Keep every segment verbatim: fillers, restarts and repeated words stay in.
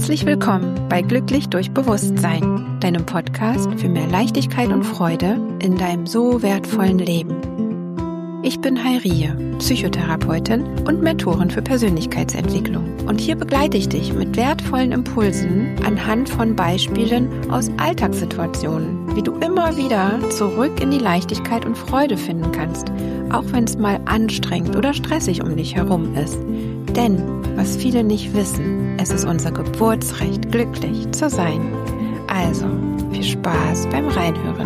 Herzlich willkommen bei Glücklich durch Bewusstsein, deinem Podcast für mehr Leichtigkeit und Freude in deinem so wertvollen Leben. Ich bin Heirie, Psychotherapeutin und Mentorin für Persönlichkeitsentwicklung. Und hier begleite ich dich mit wertvollen Impulsen anhand von Beispielen aus Alltagssituationen, wie du immer wieder zurück in die Leichtigkeit und Freude finden kannst, auch wenn es mal anstrengend oder stressig um dich herum ist. Denn, was viele nicht wissen, es ist unser Geburtsrecht, glücklich zu sein. Also, viel Spaß beim Reinhören.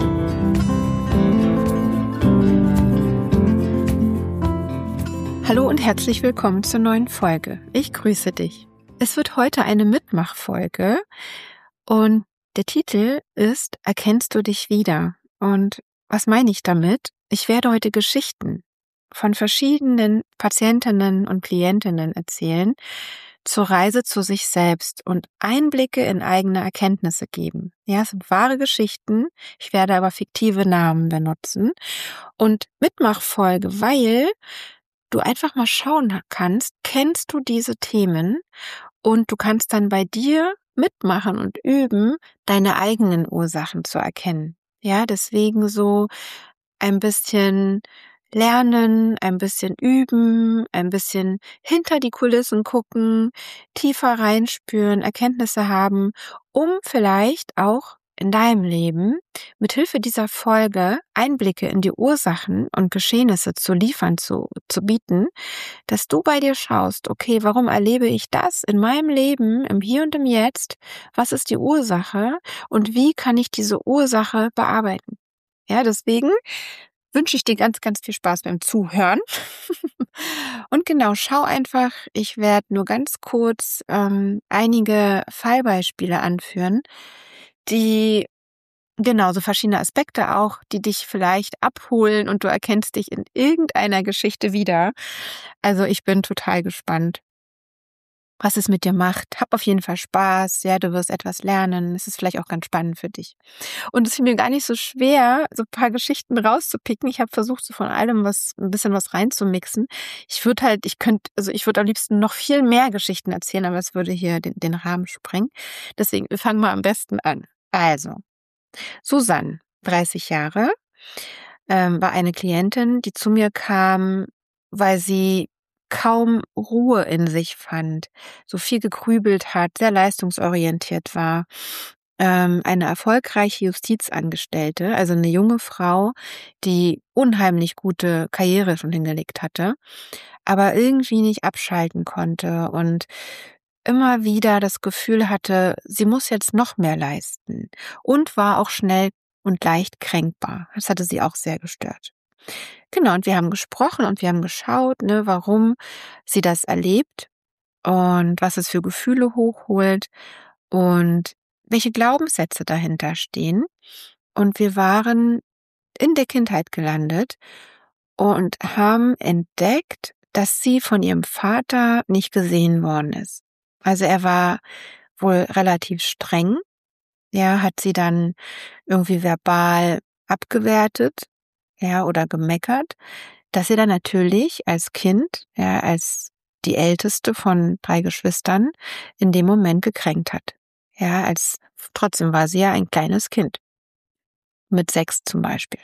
Hallo und herzlich willkommen zur neuen Folge. Ich grüße dich. Es wird heute eine Mitmachfolge und der Titel ist Erkennst du dich wieder? Und was meine ich damit? Ich werde heute Geschichten von verschiedenen Patientinnen und Klientinnen erzählen zur Reise zu sich selbst und Einblicke in eigene Erkenntnisse geben. Ja, es sind wahre Geschichten, ich werde aber fiktive Namen benutzen und Mitmachfolge, weil du einfach mal schauen kannst, kennst du diese Themen und du kannst dann bei dir mitmachen und üben, deine eigenen Ursachen zu erkennen. Ja, deswegen so ein bisschen lernen, ein bisschen üben, ein bisschen hinter die Kulissen gucken, tiefer reinspüren, Erkenntnisse haben, um vielleicht auch in deinem Leben mit Hilfe dieser Folge Einblicke in die Ursachen und Geschehnisse zu liefern, zu, zu bieten, dass du bei dir schaust, okay, warum erlebe ich das in meinem Leben, im Hier und im Jetzt? Was ist die Ursache und wie kann ich diese Ursache bearbeiten? Ja, deswegen wünsche ich dir ganz, ganz viel Spaß beim Zuhören. Und genau, schau einfach, ich werde nur ganz kurz ähm, einige Fallbeispiele anführen, die genau so verschiedene Aspekte auch, die dich vielleicht abholen und du erkennst dich in irgendeiner Geschichte wieder. Also ich bin total gespannt, was es mit dir macht. Hab auf jeden Fall Spaß, ja, du wirst etwas lernen. Es ist vielleicht auch ganz spannend für dich. Und es fiel mir gar nicht so schwer, so ein paar Geschichten rauszupicken. Ich habe versucht, so von allem was, ein bisschen was reinzumixen. Ich würde halt, ich könnte, also ich würde am liebsten noch viel mehr Geschichten erzählen, aber es würde hier den, den Rahmen sprengen. Deswegen, wir fangen mal am besten an. Also, Susanne, dreißig Jahre, ähm, war eine Klientin, die zu mir kam, weil sie kaum Ruhe in sich fand, so viel gegrübelt hat, sehr leistungsorientiert war. Ähm, eine erfolgreiche Justizangestellte, also eine junge Frau, die unheimlich gute Karriere schon hingelegt hatte, aber irgendwie nicht abschalten konnte und immer wieder das Gefühl hatte, sie muss jetzt noch mehr leisten und war auch schnell und leicht kränkbar. Das hatte sie auch sehr gestört. Genau, und wir haben gesprochen und wir haben geschaut, ne, warum sie das erlebt und was es für Gefühle hochholt und welche Glaubenssätze dahinter stehen. Und wir waren in der Kindheit gelandet und haben entdeckt, dass sie von ihrem Vater nicht gesehen worden ist. Also er war wohl relativ streng. Ja, hat sie dann irgendwie verbal abgewertet, ja, oder gemeckert, dass sie dann natürlich als Kind, ja, als die älteste von drei Geschwistern in dem Moment gekränkt hat. Ja, als, trotzdem war sie ja ein kleines Kind. Mit sechs zum Beispiel.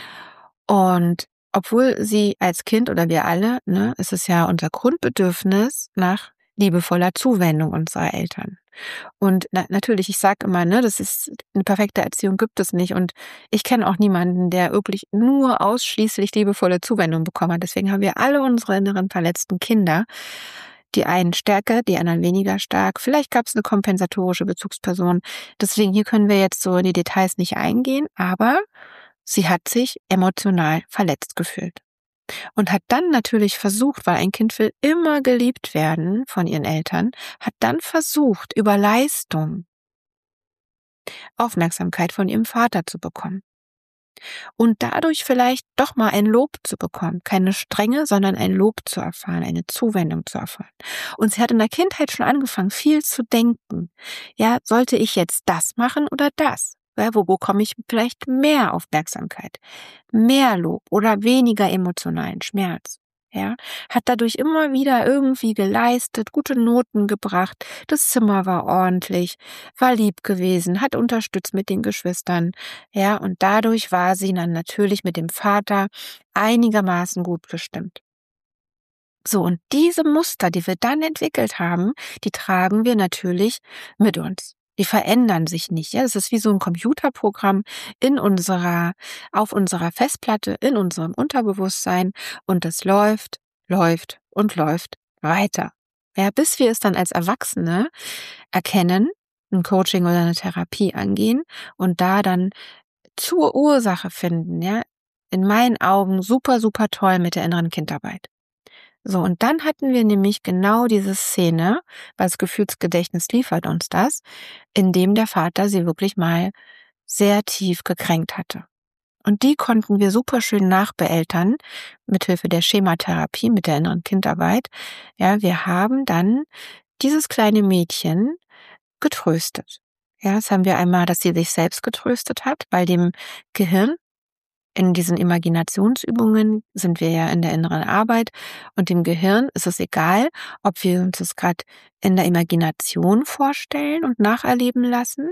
Und obwohl sie als Kind oder wir alle, ne, es ist ja unser Grundbedürfnis nach liebevoller Zuwendung unserer Eltern. Und na, natürlich, ich sage immer, ne, das ist eine perfekte Erziehung gibt es nicht. Und ich kenne auch niemanden, der wirklich nur ausschließlich liebevolle Zuwendung bekommen hat. Deswegen haben wir alle unsere inneren verletzten Kinder. Die einen stärker, die anderen weniger stark. Vielleicht gab es eine kompensatorische Bezugsperson. Deswegen hier können wir jetzt so in die Details nicht eingehen, aber sie hat sich emotional verletzt gefühlt. Und hat dann natürlich versucht, weil ein Kind will immer geliebt werden von ihren Eltern, hat dann versucht, über Leistung Aufmerksamkeit von ihrem Vater zu bekommen. Und dadurch vielleicht doch mal ein Lob zu bekommen. Keine Strenge, sondern ein Lob zu erfahren, eine Zuwendung zu erfahren. Und sie hat in der Kindheit schon angefangen, viel zu denken. Ja, sollte ich jetzt das machen oder das? Ja, wo bekomme ich vielleicht mehr Aufmerksamkeit, mehr Lob oder weniger emotionalen Schmerz? Ja, hat dadurch immer wieder irgendwie geleistet, gute Noten gebracht, das Zimmer war ordentlich, war lieb gewesen, hat unterstützt mit den Geschwistern, ja, und dadurch war sie dann natürlich mit dem Vater einigermaßen gut gestimmt. So, und diese Muster, die wir dann entwickelt haben, die tragen wir natürlich mit uns. Die verändern sich nicht. Ja, es ist wie so ein Computerprogramm in unserer, auf unserer Festplatte, in unserem Unterbewusstsein, und es läuft, läuft und läuft weiter. Ja, bis wir es dann als Erwachsene erkennen, ein Coaching oder eine Therapie angehen und da dann zur Ursache finden. Ja, in meinen Augen super, super toll mit der inneren Kindarbeit. So, und dann hatten wir nämlich genau diese Szene, weil das Gefühlsgedächtnis liefert uns das, in dem der Vater sie wirklich mal sehr tief gekränkt hatte. Und die konnten wir super schön nachbeeltern, mithilfe der Schematherapie, mit der inneren Kindarbeit. Ja, wir haben dann dieses kleine Mädchen getröstet. Ja, das haben wir einmal, dass sie sich selbst getröstet hat, weil dem Gehirn in diesen Imaginationsübungen sind wir ja in der inneren Arbeit, und dem Gehirn ist es egal, ob wir uns das gerade in der Imagination vorstellen und nacherleben lassen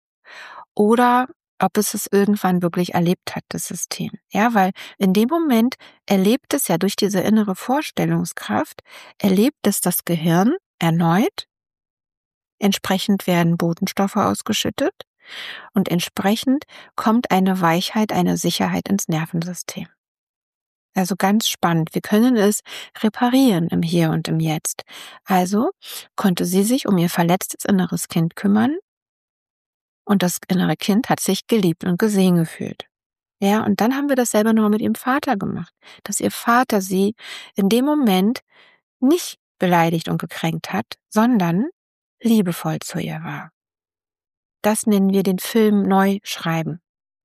oder ob es es irgendwann wirklich erlebt hat, das System. Ja, weil in dem Moment erlebt es ja durch diese innere Vorstellungskraft, erlebt es das Gehirn erneut, entsprechend werden Botenstoffe ausgeschüttet, und entsprechend kommt eine Weichheit, eine Sicherheit ins Nervensystem. Also ganz spannend. Wir können es reparieren im Hier und im Jetzt. Also konnte sie sich um ihr verletztes inneres Kind kümmern, und das innere Kind hat sich geliebt und gesehen gefühlt. Ja, und dann haben wir dasselbe nochmal mit ihrem Vater gemacht, dass ihr Vater sie in dem Moment nicht beleidigt und gekränkt hat, sondern liebevoll zu ihr war. Das nennen wir den Film neu schreiben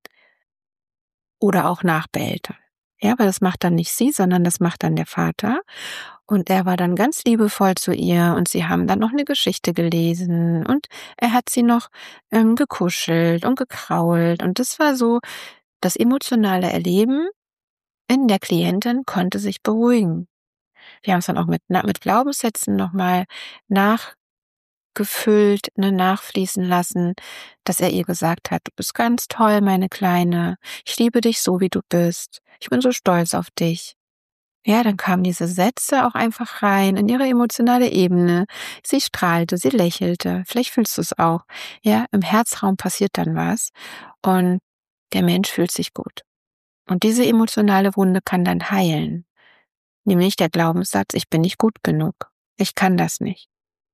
oder auch nachbeeltern. Ja, aber das macht dann nicht sie, sondern das macht dann der Vater. Und er war dann ganz liebevoll zu ihr, und sie haben dann noch eine Geschichte gelesen, und er hat sie noch ähm, gekuschelt und gekrault, und das war so, das emotionale Erleben in der Klientin konnte sich beruhigen. Wir haben es dann auch mit, mit Glaubenssätzen nochmal nachgefüllt, ne, nachfließen lassen, dass er ihr gesagt hat: Du bist ganz toll, meine Kleine. Ich liebe dich so, wie du bist. Ich bin so stolz auf dich. Ja, dann kamen diese Sätze auch einfach rein in ihre emotionale Ebene. Sie strahlte, sie lächelte. Vielleicht fühlst du es auch. Ja, im Herzraum passiert dann was und der Mensch fühlt sich gut. Und diese emotionale Wunde kann dann heilen. Nämlich der Glaubenssatz: Ich bin nicht gut genug. Ich kann das nicht.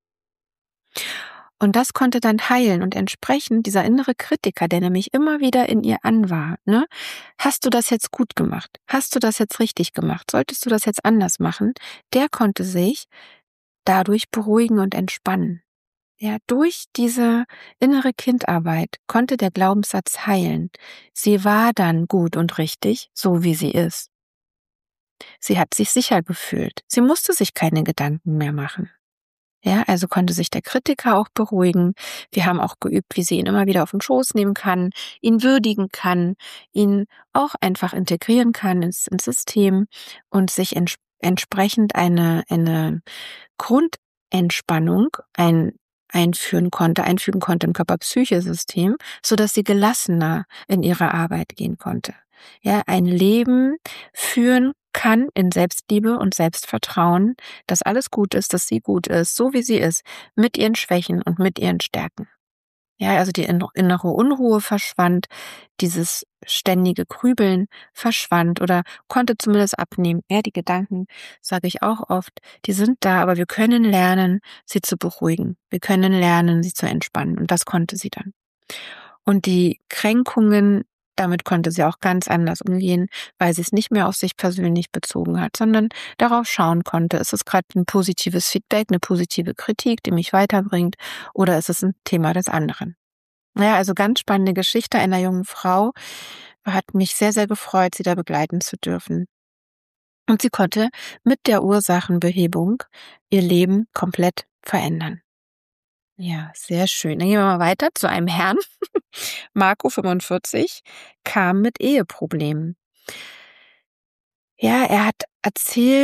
Und das konnte dann heilen, und entsprechend dieser innere Kritiker, der nämlich immer wieder in ihr an war, ne? Hast du das jetzt gut gemacht? Hast du das jetzt richtig gemacht? Solltest du das jetzt anders machen? Der konnte sich dadurch beruhigen und entspannen. Ja, durch diese innere Kindarbeit konnte der Glaubenssatz heilen. Sie war dann gut und richtig, so wie sie ist. Sie hat sich sicher gefühlt. Sie musste sich keine Gedanken mehr machen. Ja, also konnte sich der Kritiker auch beruhigen. Wir haben auch geübt, wie sie ihn immer wieder auf den Schoß nehmen kann, ihn würdigen kann, ihn auch einfach integrieren kann ins, ins System und sich ents- entsprechend eine, eine Grundentspannung ein, einführen konnte, einfügen konnte im Körper-Psyche-System, sodass sie gelassener in ihre Arbeit gehen konnte. Ja, ein Leben führen kann in Selbstliebe und Selbstvertrauen, dass alles gut ist, dass sie gut ist, so wie sie ist, mit ihren Schwächen und mit ihren Stärken. Ja, also die innere Unruhe verschwand, dieses ständige Grübeln verschwand oder konnte zumindest abnehmen. Ja, die Gedanken, sage ich auch oft, die sind da, aber wir können lernen, sie zu beruhigen. Wir können lernen, sie zu entspannen, und das konnte sie dann. Und die Kränkungen, damit konnte sie auch ganz anders umgehen, weil sie es nicht mehr auf sich persönlich bezogen hat, sondern darauf schauen konnte, ist es gerade ein positives Feedback, eine positive Kritik, die mich weiterbringt, oder ist es ein Thema des anderen? Ja, also ganz spannende Geschichte einer jungen Frau. Hat mich sehr, sehr gefreut, sie da begleiten zu dürfen. Und sie konnte mit der Ursachenbehebung ihr Leben komplett verändern. Ja, sehr schön. Dann gehen wir mal weiter zu einem Herrn. Marco, fünfundvierzig, kam mit Eheproblemen. Ja, er hat erzählt,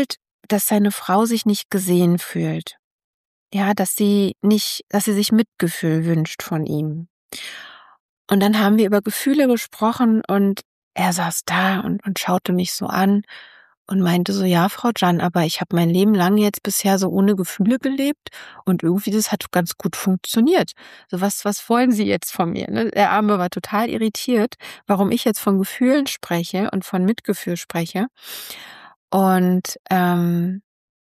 dass seine Frau sich nicht gesehen fühlt. Ja, dass sie nicht, dass sie sich Mitgefühl wünscht von ihm. Und dann haben wir über Gefühle gesprochen und er saß da und, und schaute mich so an und meinte so, ja, Frau Can, aber ich habe mein Leben lang jetzt bisher so ohne Gefühle gelebt und irgendwie das hat ganz gut funktioniert. So, was, was wollen Sie jetzt von mir? Ne? Der Arme war total irritiert, warum ich jetzt von Gefühlen spreche und von Mitgefühl spreche. Und, ähm,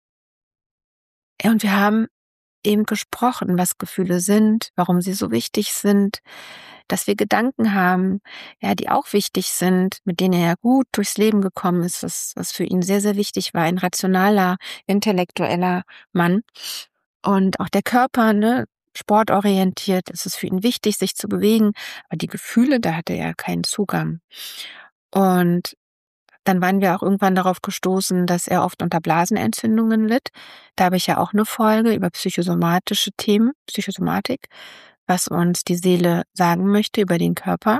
ja, und wir haben eben gesprochen, was Gefühle sind, warum sie so wichtig sind, dass wir Gedanken haben, ja, die auch wichtig sind, mit denen er ja gut durchs Leben gekommen ist, was, was für ihn sehr, sehr wichtig war, ein rationaler, intellektueller Mann. Und auch der Körper, ne, sportorientiert, es ist für ihn wichtig, sich zu bewegen, aber die Gefühle, da hatte er keinen Zugang. Und dann waren wir auch irgendwann darauf gestoßen, dass er oft unter Blasenentzündungen litt. Da habe ich ja auch eine Folge über psychosomatische Themen, Psychosomatik, was uns die Seele sagen möchte über den Körper.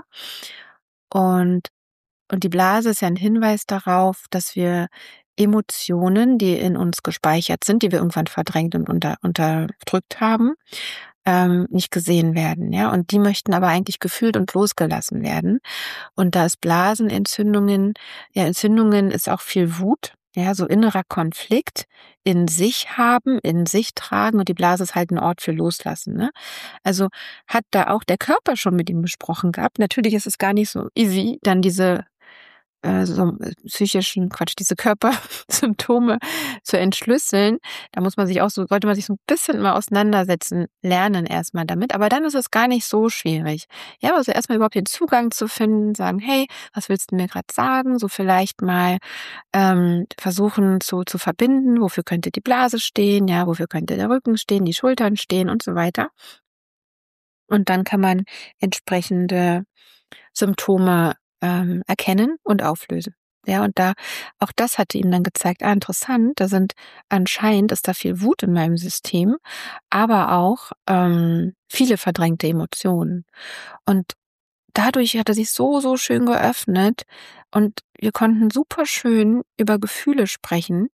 Und, und die Blase ist ja ein Hinweis darauf, dass wir Emotionen, die in uns gespeichert sind, die wir irgendwann verdrängt und unter, unterdrückt haben, ähm, nicht gesehen werden. Ja, und die möchten aber eigentlich gefühlt und losgelassen werden. Und da ist Blasenentzündungen, ja, Entzündungen ist auch viel Wut, ja, so innerer Konflikt in sich haben, in sich tragen und die Blase ist halt ein Ort für Loslassen, ne? Also hat da auch der Körper schon mit ihm gesprochen gehabt. Natürlich ist es gar nicht so easy, dann diese äh, so äh, psychischen, Quatsch, diese Körpersymptome zu entschlüsseln. Da muss man sich auch so, sollte man sich so ein bisschen mal auseinandersetzen, lernen erstmal damit. Aber dann ist es gar nicht so schwierig. Ja, also erstmal überhaupt den Zugang zu finden, sagen, hey, was willst du mir gerade sagen? So vielleicht mal ähm, versuchen zu, zu verbinden, wofür könnte die Blase stehen, ja, wofür könnte der Rücken stehen, die Schultern stehen und so weiter. Und dann kann man entsprechende Symptome ähm, erkennen und auflösen. Ja, und da, auch das hatte ihm dann gezeigt, ah, interessant, da sind anscheinend ist da viel Wut in meinem System, aber auch ähm, viele verdrängte Emotionen. Und dadurch hat er sich so, so schön geöffnet und wir konnten super schön über Gefühle sprechen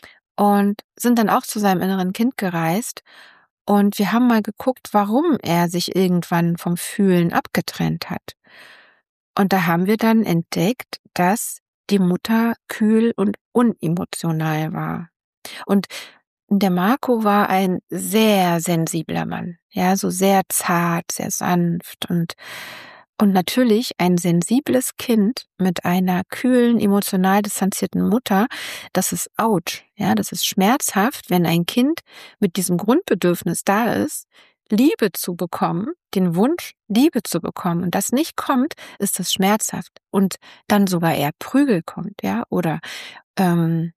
und sind dann auch zu seinem inneren Kind gereist. Und wir haben mal geguckt, warum er sich irgendwann vom Fühlen abgetrennt hat. Und da haben wir dann entdeckt, dass die Mutter kühl und unemotional war. Und der Marco war ein sehr sensibler Mann, ja, so sehr zart, sehr sanft und und natürlich ein sensibles Kind mit einer kühlen, emotional distanzierten Mutter, das ist ouch, ja, das ist schmerzhaft, wenn ein Kind mit diesem Grundbedürfnis da ist, Liebe zu bekommen, den Wunsch, Liebe zu bekommen und das nicht kommt, ist das schmerzhaft und dann sogar eher Prügel kommt, ja, oder ähm,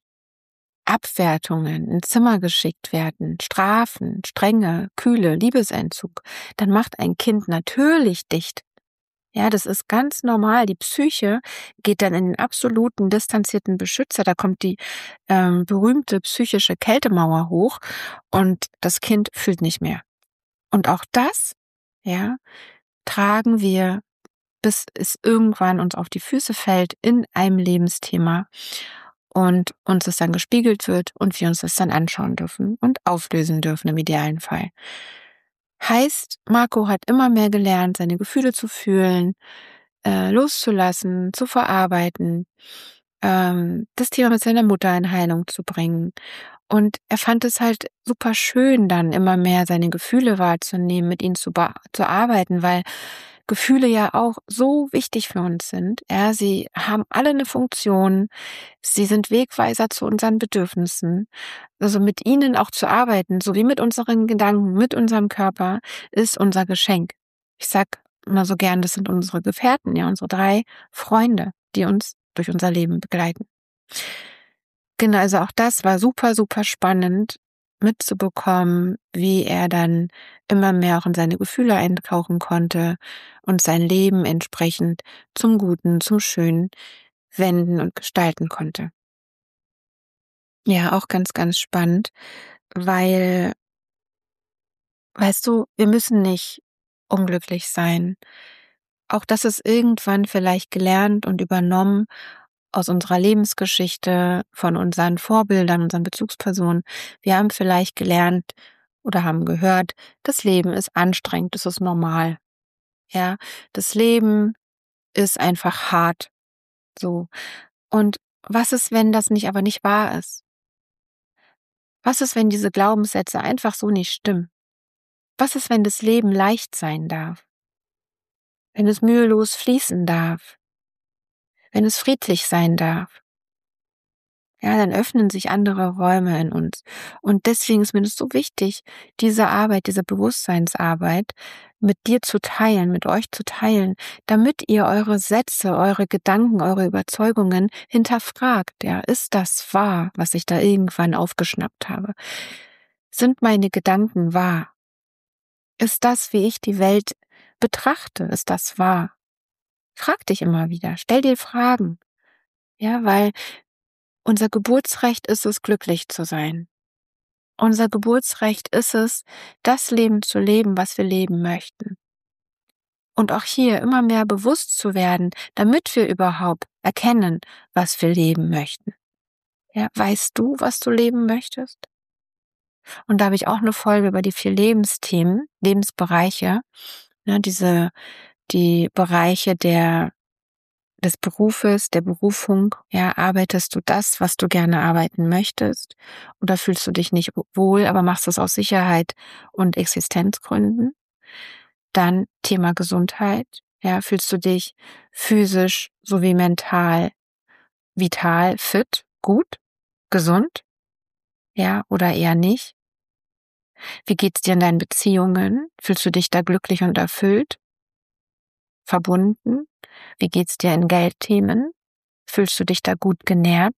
Abwertungen ins Zimmer geschickt werden, Strafen, Strenge, Kühle, Liebesentzug, dann macht ein Kind natürlich dicht. Ja, das ist ganz normal. Die Psyche geht dann in den absoluten distanzierten Beschützer. Da kommt die ähm, berühmte psychische Kältemauer hoch und das Kind fühlt nicht mehr. Und auch das, ja, tragen wir, bis es irgendwann uns auf die Füße fällt in einem Lebensthema und uns das dann gespiegelt wird und wir uns das dann anschauen dürfen und auflösen dürfen im idealen Fall. Heißt, Marco hat immer mehr gelernt, seine Gefühle zu fühlen, äh, loszulassen, zu verarbeiten, ähm, das Thema mit seiner Mutter in Heilung zu bringen. Und er fand es halt super schön, dann immer mehr seine Gefühle wahrzunehmen, mit ihnen zu, zu arbeiten, weil Gefühle ja auch so wichtig für uns sind. Ja, sie haben alle eine Funktion. Sie sind Wegweiser zu unseren Bedürfnissen. Also mit ihnen auch zu arbeiten, so wie mit unseren Gedanken, mit unserem Körper, ist unser Geschenk. Ich sag immer so gern, das sind unsere Gefährten, ja, unsere drei Freunde, die uns durch unser Leben begleiten. Genau, also auch das war super, super spannend mitzubekommen, wie er dann immer mehr auch in seine Gefühle eintauchen konnte und sein Leben entsprechend zum Guten, zum Schönen wenden und gestalten konnte. Ja, auch ganz, ganz spannend, weil, weißt du, wir müssen nicht unglücklich sein. Auch das ist irgendwann vielleicht gelernt und übernommen aus unserer Lebensgeschichte, von unseren Vorbildern, unseren Bezugspersonen. Wir haben vielleicht gelernt oder haben gehört, das Leben ist anstrengend, das ist normal. Ja, das Leben ist einfach hart. So. Und was ist, wenn das nicht aber nicht wahr ist? Was ist, wenn diese Glaubenssätze einfach so nicht stimmen? Was ist, wenn das Leben leicht sein darf? Wenn es mühelos fließen darf? Wenn es friedlich sein darf? Ja, dann öffnen sich andere Räume in uns. Und deswegen ist mir das so wichtig, diese Arbeit, diese Bewusstseinsarbeit mit dir zu teilen, mit euch zu teilen, damit ihr eure Sätze, eure Gedanken, eure Überzeugungen hinterfragt. Ja, ist das wahr, was ich da irgendwann aufgeschnappt habe? Sind meine Gedanken wahr? Ist das, wie ich die Welt betrachte, ist das wahr? Frag dich immer wieder, stell dir Fragen. Ja, weil unser Geburtsrecht ist es, glücklich zu sein. Unser Geburtsrecht ist es, das Leben zu leben, was wir leben möchten. Und auch hier immer mehr bewusst zu werden, damit wir überhaupt erkennen, was wir leben möchten. Ja, weißt du, was du leben möchtest? Und da habe ich auch eine Folge über die vier Lebensthemen, Lebensbereiche, ne, diese, die Bereiche der des Berufes, der Berufung, ja, arbeitest du das, was du gerne arbeiten möchtest? Oder fühlst du dich nicht wohl, aber machst es aus Sicherheit und Existenzgründen? Dann Thema Gesundheit, ja, fühlst du dich physisch sowie mental vital, fit, gut, gesund, ja, oder eher nicht? Wie geht's dir in deinen Beziehungen? Fühlst du dich da glücklich und erfüllt? Verbunden? Wie geht's dir in Geldthemen? Fühlst du dich da gut genährt?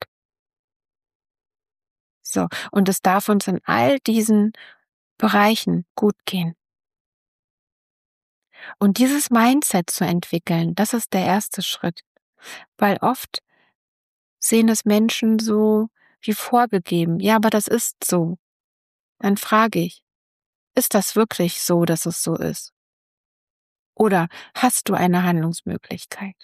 So, und es darf uns in all diesen Bereichen gut gehen. Und dieses Mindset zu entwickeln, das ist der erste Schritt. Weil oft sehen es Menschen so wie vorgegeben. Ja, aber das ist so. Dann frage ich, ist das wirklich so, dass es so ist? Oder hast du eine Handlungsmöglichkeit?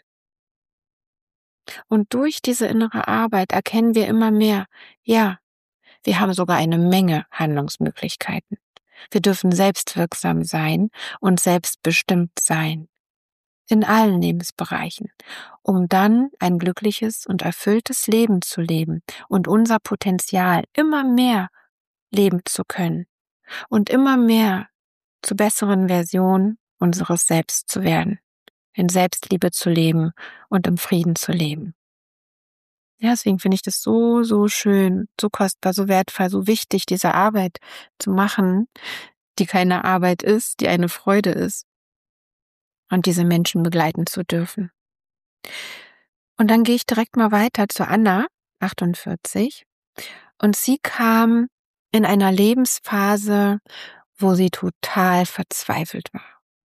Und durch diese innere Arbeit erkennen wir immer mehr, ja, wir haben sogar eine Menge Handlungsmöglichkeiten. Wir dürfen selbstwirksam sein und selbstbestimmt sein. In allen Lebensbereichen, um dann ein glückliches und erfülltes Leben zu leben und unser Potenzial immer mehr leben zu können und immer mehr zur besseren Version unseres Selbst zu werden, in Selbstliebe zu leben und im Frieden zu leben. Ja, deswegen finde ich das so, so schön, so kostbar, so wertvoll, so wichtig, diese Arbeit zu machen, die keine Arbeit ist, die eine Freude ist und diese Menschen begleiten zu dürfen. Und dann gehe ich direkt mal weiter zu Anna, achtundvierzig, und sie kam in einer Lebensphase, wo sie total verzweifelt war.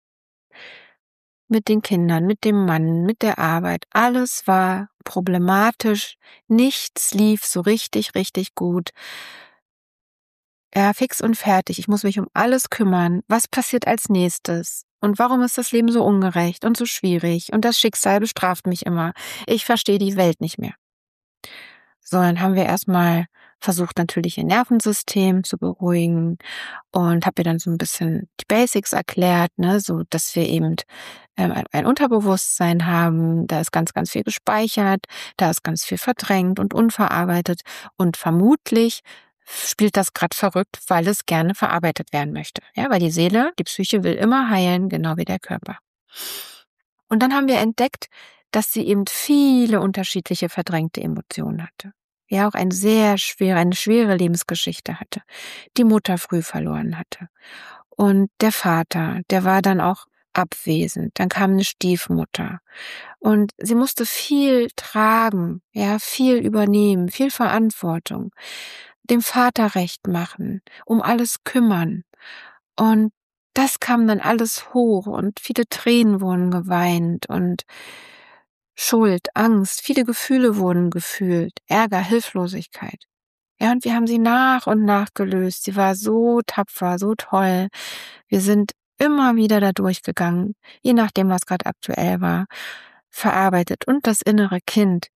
Mit den Kindern, mit dem Mann, mit der Arbeit, alles war problematisch, nichts lief so richtig, richtig gut. Ja, fix und fertig, ich muss mich um alles kümmern. Was passiert als nächstes? Und warum ist das Leben so ungerecht und so schwierig? Und das Schicksal bestraft mich immer. Ich verstehe die Welt nicht mehr. So, dann haben wir erstmal versucht, natürlich ihr Nervensystem zu beruhigen und habe ihr dann so ein bisschen die Basics erklärt, ne, so dass wir eben ähm, ein, ein Unterbewusstsein haben, da ist ganz, ganz viel gespeichert, da ist ganz viel verdrängt und unverarbeitet und vermutlich spielt das gerade verrückt, weil es gerne verarbeitet werden möchte. Ja, weil die Seele, die Psyche will immer heilen, genau wie der Körper. Und dann haben wir entdeckt, dass sie eben viele unterschiedliche verdrängte Emotionen hatte. Ja, auch eine sehr schwere, eine schwere Lebensgeschichte hatte. Die Mutter früh verloren hatte. Und der Vater, der war dann auch abwesend. Dann kam eine Stiefmutter. Und sie musste viel tragen, ja, viel übernehmen, viel Verantwortung, dem Vater recht machen, um alles kümmern. Und das kam dann alles hoch und viele Tränen wurden geweint und Schuld, Angst, viele Gefühle wurden gefühlt, Ärger, Hilflosigkeit. Ja, und wir haben sie nach und nach gelöst. Sie war so tapfer, so toll. Wir sind immer wieder da durchgegangen, je nachdem, was gerade aktuell war, verarbeitet. Und das innere Kind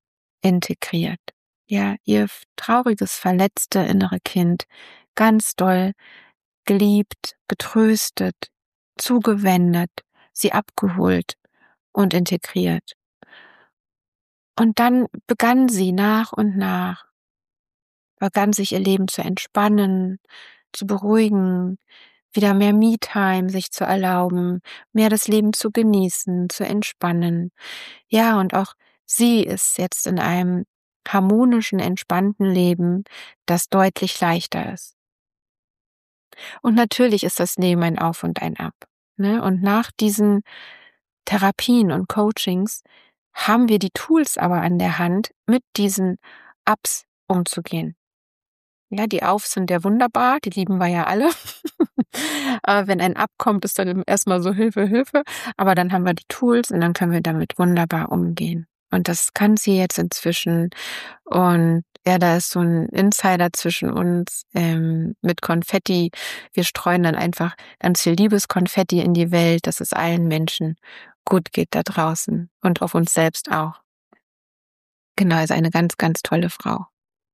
integriert. Ja, ihr trauriges, verletzte innere Kind ganz doll geliebt, getröstet, zugewendet, sie abgeholt und integriert. Und dann begann sie nach und nach, begann sich ihr Leben zu entspannen, zu beruhigen, wieder mehr Me-Time sich zu erlauben, mehr das Leben zu genießen, zu entspannen. Ja, und auch sie ist jetzt in einem harmonischen, entspannten Leben, das deutlich leichter ist. Und natürlich ist das Leben ein Auf und ein Ab. Ne? Und nach diesen Therapien und Coachings haben wir die Tools aber an der Hand, mit diesen Ups umzugehen. Ja, die Aufs sind ja wunderbar, die lieben wir ja alle. Aber wenn ein Up kommt, ist dann erstmal so Hilfe, Hilfe. Aber dann haben wir die Tools und dann können wir damit wunderbar umgehen. Und das kann sie jetzt inzwischen. Und ja, da ist so ein Insider zwischen uns ähm, mit Konfetti. Wir streuen dann einfach ganz viel Liebeskonfetti in die Welt, dass es allen Menschen gut geht da draußen und auf uns selbst auch. Genau, ist eine ganz, ganz tolle Frau.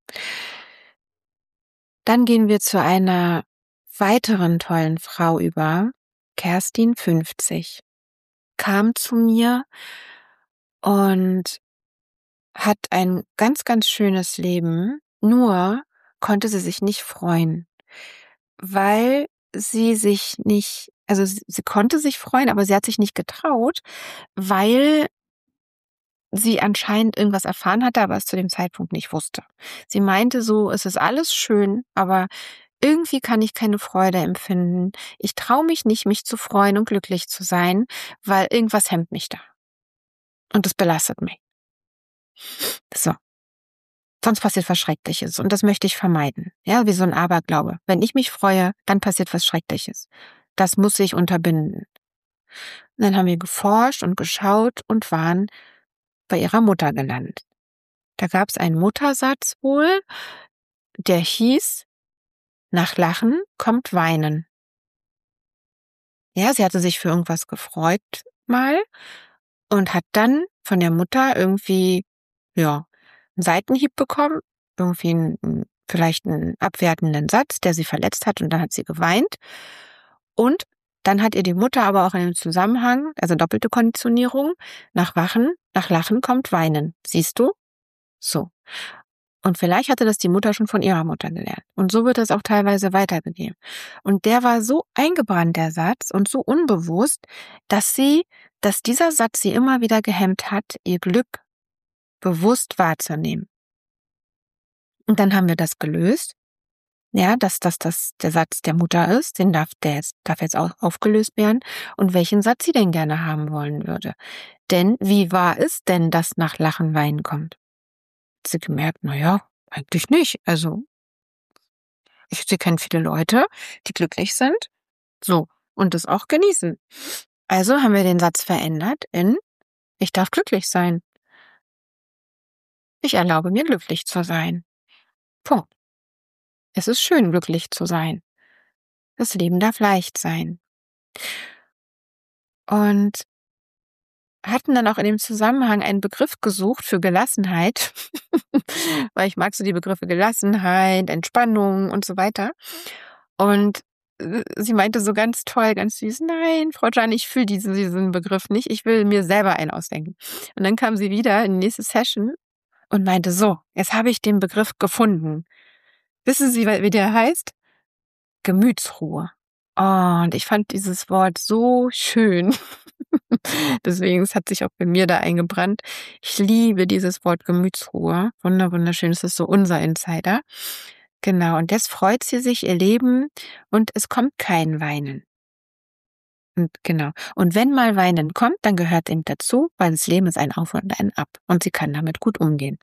Dann gehen wir zu einer weiteren tollen Frau über, Kerstin fünfzig, kam zu mir und hat ein ganz, ganz schönes Leben, nur konnte sie sich nicht freuen, weil sie sich nicht, also sie, sie konnte sich freuen, aber sie hat sich nicht getraut, weil sie anscheinend irgendwas erfahren hatte, aber es zu dem Zeitpunkt nicht wusste. Sie meinte so, es ist alles schön, aber irgendwie kann ich keine Freude empfinden. Ich traue mich nicht, mich zu freuen und glücklich zu sein, weil irgendwas hemmt mich da. Und das belastet mich. So. Sonst passiert was Schreckliches und das möchte ich vermeiden. Ja, wie so ein Aberglaube. Wenn ich mich freue, dann passiert was Schreckliches. Das muss ich unterbinden. Und dann haben wir geforscht und geschaut und waren bei ihrer Mutter gelandet. Da gab es einen Muttersatz wohl, der hieß, nach Lachen kommt Weinen. Ja, sie hatte sich für irgendwas gefreut mal und hat dann von der Mutter irgendwie, ja, einen Seitenhieb bekommen, irgendwie einen, vielleicht einen abwertenden Satz, der sie verletzt hat, und dann hat sie geweint. Und dann hat ihr die Mutter aber auch in einem Zusammenhang, also doppelte Konditionierung, nach Wachen, nach Lachen kommt Weinen. Siehst du? So. Und vielleicht hatte das die Mutter schon von ihrer Mutter gelernt. Und so wird das auch teilweise weitergegeben. Und der war so eingebrannt, der Satz, und so unbewusst, dass sie, dass dieser Satz sie immer wieder gehemmt hat, ihr Glück bewusst wahrzunehmen. Und dann haben wir das gelöst. Ja, dass das, das der Satz der Mutter ist, den darf der jetzt, darf jetzt auch aufgelöst werden. Und welchen Satz sie denn gerne haben wollen würde. Denn wie wahr ist denn, dass nach Lachen Weinen kommt? Hat sie gemerkt, naja, eigentlich nicht. Also, ich sie kennen viele Leute, die glücklich sind. So. Und das auch genießen. Also haben wir den Satz verändert in, ich darf glücklich sein. Ich erlaube mir, glücklich zu sein. Punkt. Es ist schön, glücklich zu sein. Das Leben darf leicht sein. Und hatten dann auch in dem Zusammenhang einen Begriff gesucht für Gelassenheit, weil ich mag so die Begriffe Gelassenheit, Entspannung und so weiter. Und sie meinte so ganz toll, ganz süß, nein, Frau Can, ich fühle diesen, diesen Begriff nicht, ich will mir selber einen ausdenken. Und dann kam sie wieder in die nächste Session und meinte, so, jetzt habe ich den Begriff gefunden. Wissen Sie, wie der heißt? Gemütsruhe. Oh, und ich fand dieses Wort so schön. Deswegen, es hat sich auch bei mir da eingebrannt. Ich liebe dieses Wort Gemütsruhe. Wunder, wunderschön. Es ist so unser Insider. Genau. Und jetzt freut sie sich ihr Leben und es kommt kein Weinen. Und genau. Und wenn mal Weinen kommt, dann gehört ihm dazu, weil das Leben ist ein Auf und ein Ab. Und sie kann damit gut umgehen.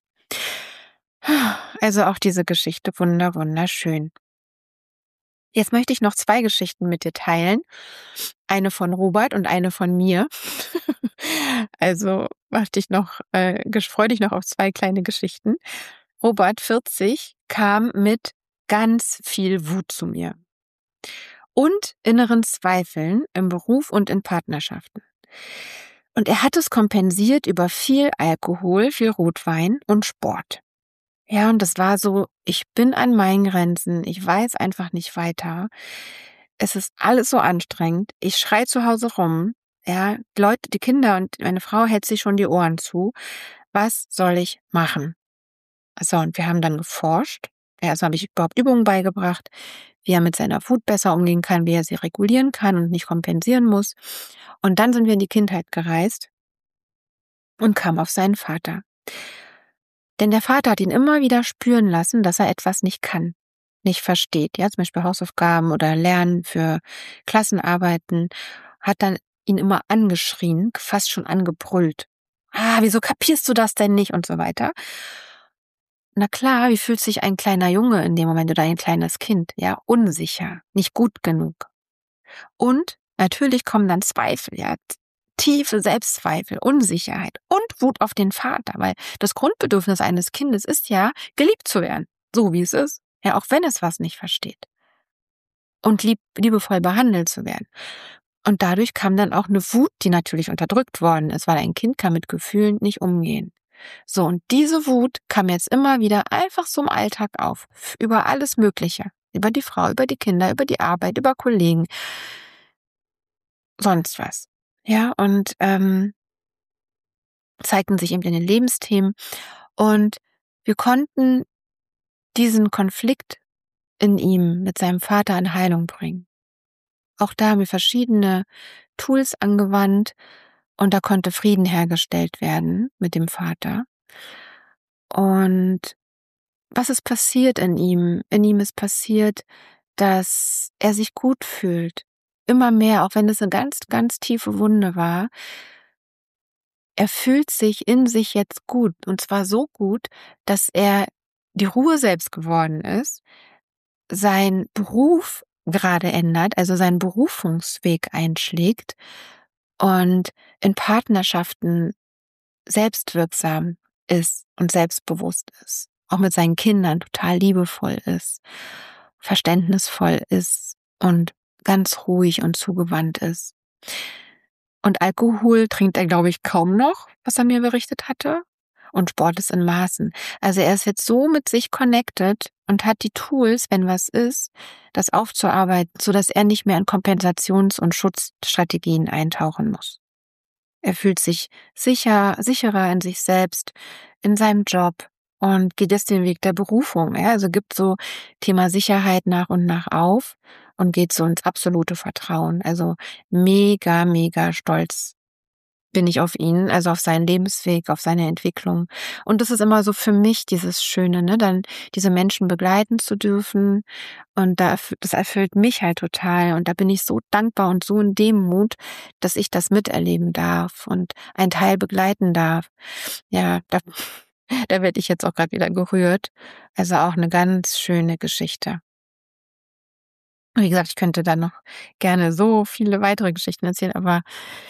Also auch diese Geschichte wunder, wunderschön. Jetzt möchte ich noch zwei Geschichten mit dir teilen. Eine von Robert und eine von mir. Also mach dich noch, äh, freu dich noch auf zwei kleine Geschichten. Robert, vierzig, kam mit ganz viel Wut zu mir. Und inneren Zweifeln im Beruf und in Partnerschaften. Und er hat es kompensiert über viel Alkohol, viel Rotwein und Sport. Ja, und das war so, ich bin an meinen Grenzen, ich weiß einfach nicht weiter. Es ist alles so anstrengend. Ich schreie zu Hause rum. Ja, die Leute, die Kinder und meine Frau hält sich schon die Ohren zu. Was soll ich machen? So, und wir haben dann geforscht. Ja, also habe ich überhaupt Übungen beigebracht, wie er mit seiner Wut besser umgehen kann, wie er sie regulieren kann und nicht kompensieren muss. Und dann sind wir in die Kindheit gereist und kamen auf seinen Vater. Denn der Vater hat ihn immer wieder spüren lassen, dass er etwas nicht kann, nicht versteht. Ja, zum Beispiel Hausaufgaben oder Lernen für Klassenarbeiten, hat dann ihn immer angeschrien, fast schon angebrüllt. Ah, wieso kapierst du das denn nicht? Und so weiter. Na klar, wie fühlt sich ein kleiner Junge in dem Moment oder ein kleines Kind? Ja, unsicher, nicht gut genug. Und natürlich kommen dann Zweifel, ja, tiefe Selbstzweifel, Unsicherheit und Wut auf den Vater, weil das Grundbedürfnis eines Kindes ist ja, geliebt zu werden, so wie es ist, ja, auch wenn es was nicht versteht. Und lieb, liebevoll behandelt zu werden. Und dadurch kam dann auch eine Wut, die natürlich unterdrückt worden ist, weil ein Kind kann mit Gefühlen nicht umgehen. So, und diese Wut kam jetzt immer wieder einfach so im Alltag auf, über alles Mögliche, über die Frau, über die Kinder, über die Arbeit, über Kollegen, sonst was. Ja, und ähm, zeigten sich eben in den Lebensthemen. Und wir konnten diesen Konflikt in ihm mit seinem Vater in Heilung bringen. Auch da haben wir verschiedene Tools angewandt und da konnte Frieden hergestellt werden mit dem Vater. Und was ist passiert in ihm? In ihm ist passiert, dass er sich gut fühlt. Immer mehr, auch wenn es eine ganz, ganz tiefe Wunde war. Er fühlt sich in sich jetzt gut. Und zwar so gut, dass er die Ruhe selbst geworden ist, sein Beruf gerade ändert, also seinen Berufungsweg einschlägt und in Partnerschaften selbstwirksam ist und selbstbewusst ist. Auch mit seinen Kindern total liebevoll ist, verständnisvoll ist und ganz ruhig und zugewandt ist. Und Alkohol trinkt er, glaube ich, kaum noch, was er mir berichtet hatte. Und Sport ist in Maßen. Also er ist jetzt so mit sich connected und hat die Tools, wenn was ist, das aufzuarbeiten, sodass er nicht mehr in Kompensations- und Schutzstrategien eintauchen muss. Er fühlt sich sicher, sicherer in sich selbst, in seinem Job und geht jetzt den Weg der Berufung. Ja? Also gibt so Thema Sicherheit nach und nach auf und geht so ins absolute Vertrauen. Also mega, mega stolz bin ich auf ihn, also auf seinen Lebensweg, auf seine Entwicklung. Und das ist immer so für mich dieses Schöne, ne, dann diese Menschen begleiten zu dürfen. Und da, das erfüllt mich halt total. Und da bin ich so dankbar und so in Demut, dass ich das miterleben darf und einen Teil begleiten darf. Ja, da, da werde ich jetzt auch gerade wieder gerührt. Also auch eine ganz schöne Geschichte. Wie gesagt, ich könnte da noch gerne so viele weitere Geschichten erzählen, aber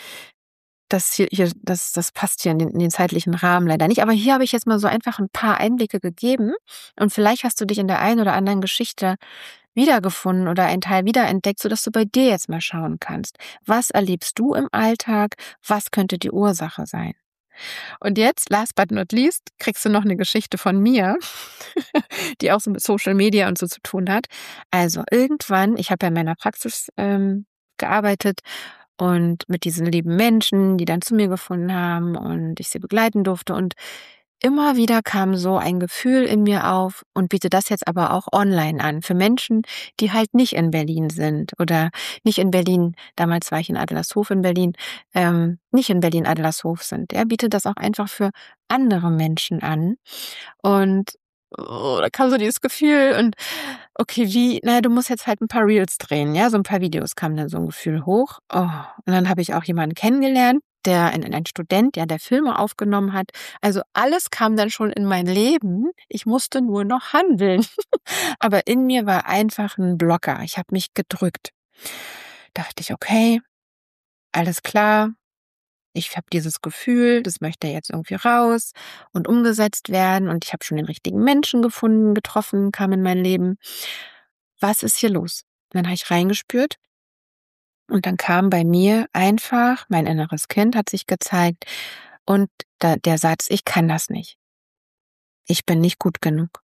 Das hier, hier das das passt hier in den in den zeitlichen Rahmen leider nicht. Aber hier habe ich jetzt mal so einfach ein paar Einblicke gegeben und vielleicht hast du dich in der einen oder anderen Geschichte wiedergefunden oder einen Teil wiederentdeckt, sodass du bei dir jetzt mal schauen kannst. Was erlebst du im Alltag? Was könnte die Ursache sein? Und jetzt, last but not least, kriegst du noch eine Geschichte von mir, die auch so mit Social Media und so zu tun hat. Also irgendwann, ich habe ja in meiner Praxis ähm, gearbeitet und mit diesen lieben Menschen, die dann zu mir gefunden haben und ich sie begleiten durfte. Und immer wieder kam so ein Gefühl in mir auf und biete das jetzt aber auch online an für Menschen, die halt nicht in Berlin sind oder nicht in Berlin, damals war ich in Adlershof in Berlin, ähm, nicht in Berlin-Adlershof sind. Er bietet das auch einfach für andere Menschen an. Und oh, da kam so dieses Gefühl und okay, wie, naja, du musst jetzt halt ein paar Reels drehen, ja, so ein paar Videos kam dann so ein Gefühl hoch. Oh, und dann habe ich auch jemanden kennengelernt, der ein, ein Student, ja, der Filme aufgenommen hat. Also alles kam dann schon in mein Leben. Ich musste nur noch handeln. Aber in mir war einfach ein Blocker. Ich habe mich gedrückt. Dachte ich, okay, alles klar. Ich habe dieses Gefühl, das möchte jetzt irgendwie raus und umgesetzt werden. Und ich habe schon den richtigen Menschen gefunden, getroffen, kam in mein Leben. Was ist hier los? Und dann habe ich reingespürt Und dann kam bei mir einfach, mein inneres Kind hat sich gezeigt und da, der Satz, ich kann das nicht. Ich bin nicht gut genug.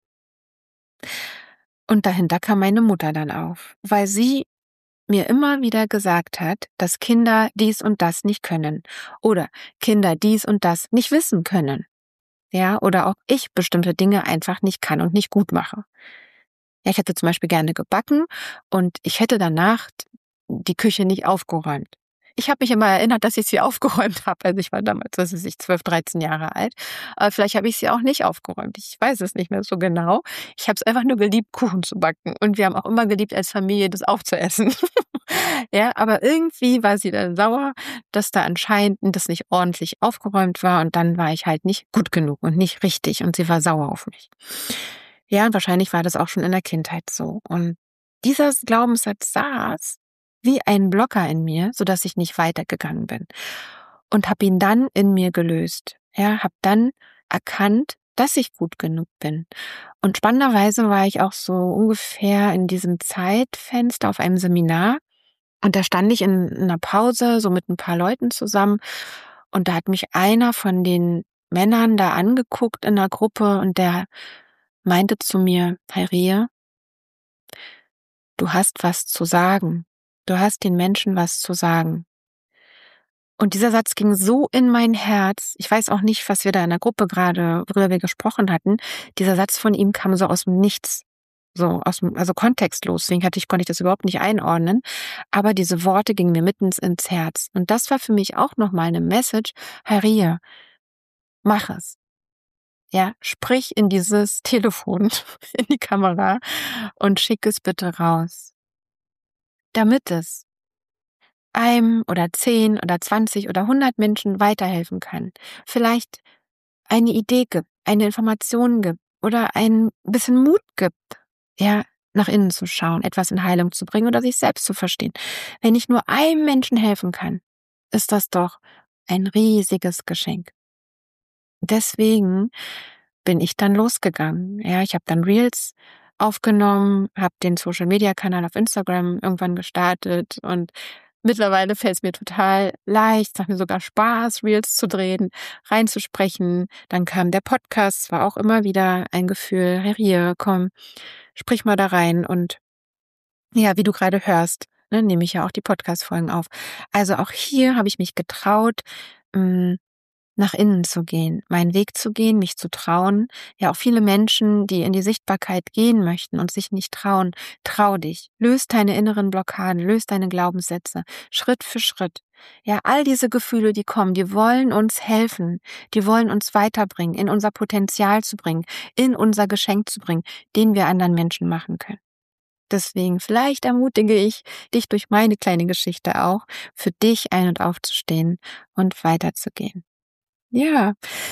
Und dahinter kam meine Mutter dann auf, weil sie mir immer wieder gesagt hat, dass Kinder dies und das nicht können oder Kinder dies und das nicht wissen können. Ja, oder auch ich bestimmte Dinge einfach nicht kann und nicht gut mache. Ja, ich hätte zum Beispiel gerne gebacken und ich hätte danach die Küche nicht aufgeräumt. Ich habe mich immer erinnert, dass ich sie aufgeräumt habe. Also ich war damals, was weiß ich, zwölf, dreizehn Jahre alt. Aber vielleicht habe ich sie auch nicht aufgeräumt. Ich weiß es nicht mehr so genau. Ich habe es einfach nur geliebt, Kuchen zu backen. Und wir haben auch immer geliebt, als Familie das aufzuessen. Ja, aber irgendwie war sie dann sauer, dass da anscheinend das nicht ordentlich aufgeräumt war. Und dann war ich halt nicht gut genug und nicht richtig. Und sie war sauer auf mich. Ja, und wahrscheinlich war das auch schon in der Kindheit so. Und dieser Glaubenssatz saß wie ein Blocker in mir, sodass ich nicht weitergegangen bin. Und habe ihn dann in mir gelöst. Ja, habe dann erkannt, dass ich gut genug bin. Und spannenderweise war ich auch so ungefähr in diesem Zeitfenster auf einem Seminar. Und da stand ich in einer Pause so mit ein paar Leuten zusammen. Und da hat mich einer von den Männern da angeguckt in der Gruppe und der meinte zu mir, Heirie, du hast was zu sagen. Du hast den Menschen was zu sagen. Und dieser Satz ging so in mein Herz. Ich weiß auch nicht, was wir da in der Gruppe gerade, worüber wir gesprochen hatten. Dieser Satz von ihm kam so aus dem Nichts. So aus dem, also kontextlos. Deswegen hatte ich, konnte ich das überhaupt nicht einordnen. Aber diese Worte gingen mir mitten ins Herz. Und das war für mich auch nochmal eine Message. Heirie, mach es. Ja, sprich in dieses Telefon, in die Kamera und schick es bitte raus. Damit es einem oder zehn oder zwanzig oder hundert Menschen weiterhelfen kann. Vielleicht eine Idee gibt, eine Information gibt oder ein bisschen Mut gibt, ja, nach innen zu schauen, etwas in Heilung zu bringen oder sich selbst zu verstehen. Wenn ich nur einem Menschen helfen kann, ist das doch ein riesiges Geschenk. Deswegen bin ich dann losgegangen. Ja, ich habe dann Reels aufgenommen, habe den Social-Media-Kanal auf Instagram irgendwann gestartet und mittlerweile fällt es mir total leicht, es macht mir sogar Spaß, Reels zu drehen, reinzusprechen. Dann kam der Podcast, es war auch immer wieder ein Gefühl, hey, hier, komm, sprich mal da rein. Und ja, wie du gerade hörst, ne, nehme ich ja auch die Podcast-Folgen auf. Also auch hier habe ich mich getraut, mh, nach innen zu gehen, meinen Weg zu gehen, mich zu trauen. Ja, auch viele Menschen, die in die Sichtbarkeit gehen möchten und sich nicht trauen, trau dich. Löst deine inneren Blockaden, löst deine Glaubenssätze, Schritt für Schritt. Ja, all diese Gefühle, die kommen, die wollen uns helfen, die wollen uns weiterbringen, in unser Potenzial zu bringen, in unser Geschenk zu bringen, den wir anderen Menschen machen können. Deswegen, vielleicht ermutige ich dich durch meine kleine Geschichte auch, für dich ein- und aufzustehen und weiterzugehen. Ja,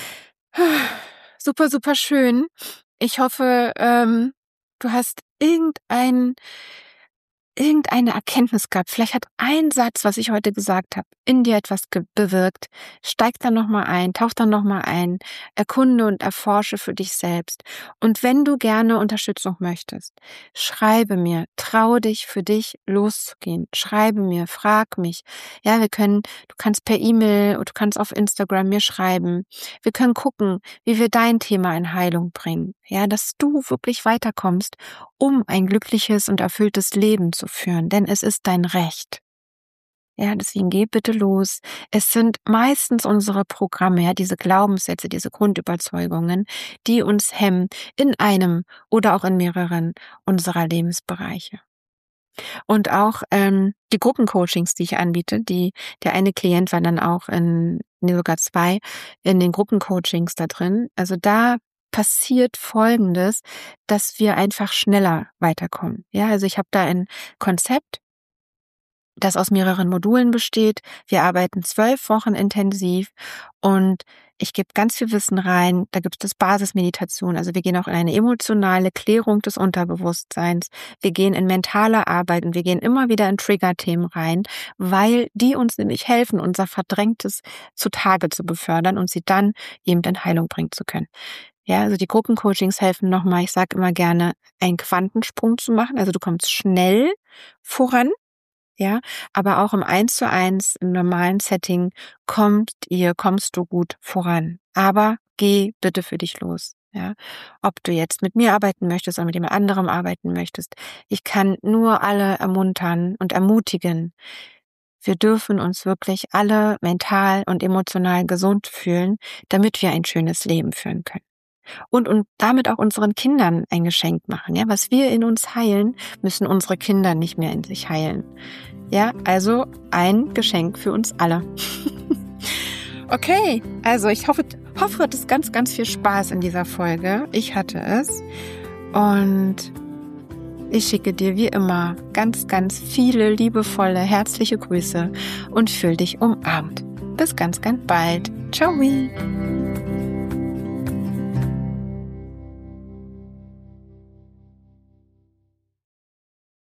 super, super schön. Ich hoffe, ähm, du hast irgendein irgendeine Erkenntnis gehabt. Vielleicht hat ein Satz, was ich heute gesagt habe, in dir etwas ge- bewirkt. Steig da nochmal ein, tauch da nochmal ein, erkunde und erforsche für dich selbst. Und wenn du gerne Unterstützung möchtest, schreibe mir, traue dich für dich loszugehen. Schreibe mir, frag mich. Ja, wir können, du kannst per E-Mail oder du kannst auf Instagram mir schreiben. Wir können gucken, wie wir dein Thema in Heilung bringen. Ja, dass du wirklich weiterkommst, um ein glückliches und erfülltes Leben zu führen, denn es ist dein Recht. Ja, deswegen geh bitte los. Es sind meistens unsere Programme, ja, diese Glaubenssätze, diese Grundüberzeugungen, die uns hemmen in einem oder auch in mehreren unserer Lebensbereiche. Und auch ähm, die Gruppencoachings, die ich anbiete, die der eine Klient war dann auch in, nee, sogar zwei, in den Gruppencoachings da drin. Also da passiert Folgendes, dass wir einfach schneller weiterkommen. Ja, also ich habe da ein Konzept, das aus mehreren Modulen besteht. Wir arbeiten zwölf Wochen intensiv und ich gebe ganz viel Wissen rein. Da gibt es Basismeditation. Also wir gehen auch in eine emotionale Klärung des Unterbewusstseins. Wir gehen in mentale Arbeit und wir gehen immer wieder in Triggerthemen rein, weil die uns nämlich helfen, unser Verdrängtes zutage zu befördern und sie dann eben in Heilung bringen zu können. Ja, also die Gruppencoachings helfen nochmal, ich sage immer gerne, einen Quantensprung zu machen. Also du kommst schnell voran. ja, aber auch im Eins zu eins, im normalen Setting, kommt ihr, kommst du gut voran. Aber geh bitte für dich los, ja. Ob du jetzt mit mir arbeiten möchtest oder mit jemand anderem arbeiten möchtest. Ich kann nur alle ermuntern und ermutigen. Wir dürfen uns wirklich alle mental und emotional gesund fühlen, damit wir ein schönes Leben führen können. Und, und damit auch unseren Kindern ein Geschenk machen. Ja, was wir in uns heilen, müssen unsere Kinder nicht mehr in sich heilen. Ja, also ein Geschenk für uns alle. Okay, also ich hoffe, hoffe, du hattest ganz, ganz viel Spaß in dieser Folge. Ich hatte es. Und ich schicke dir wie immer ganz, ganz viele liebevolle, herzliche Grüße und fühl dich umarmt. Bis ganz, ganz bald. Ciao.